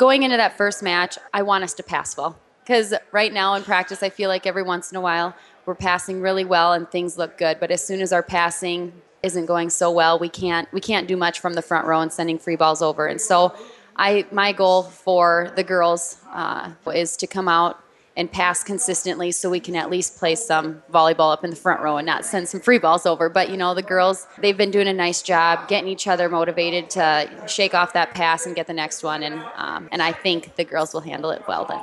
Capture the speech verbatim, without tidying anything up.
Going into that first match, I want us to pass well. Because right now in practice, I feel like every once in a while we're passing really well and things look good. But as soon as our passing isn't going so well, we can't we can't do much from the front row and sending free balls over. And so, I my goal for the girls uh, is to come out and pass consistently so we can at least play some volleyball up in the front row and not send some free balls over. But, you know, the girls, they've been doing a nice job getting each other motivated to shake off that pass and get the next one. And, um, and I think the girls will handle it well then.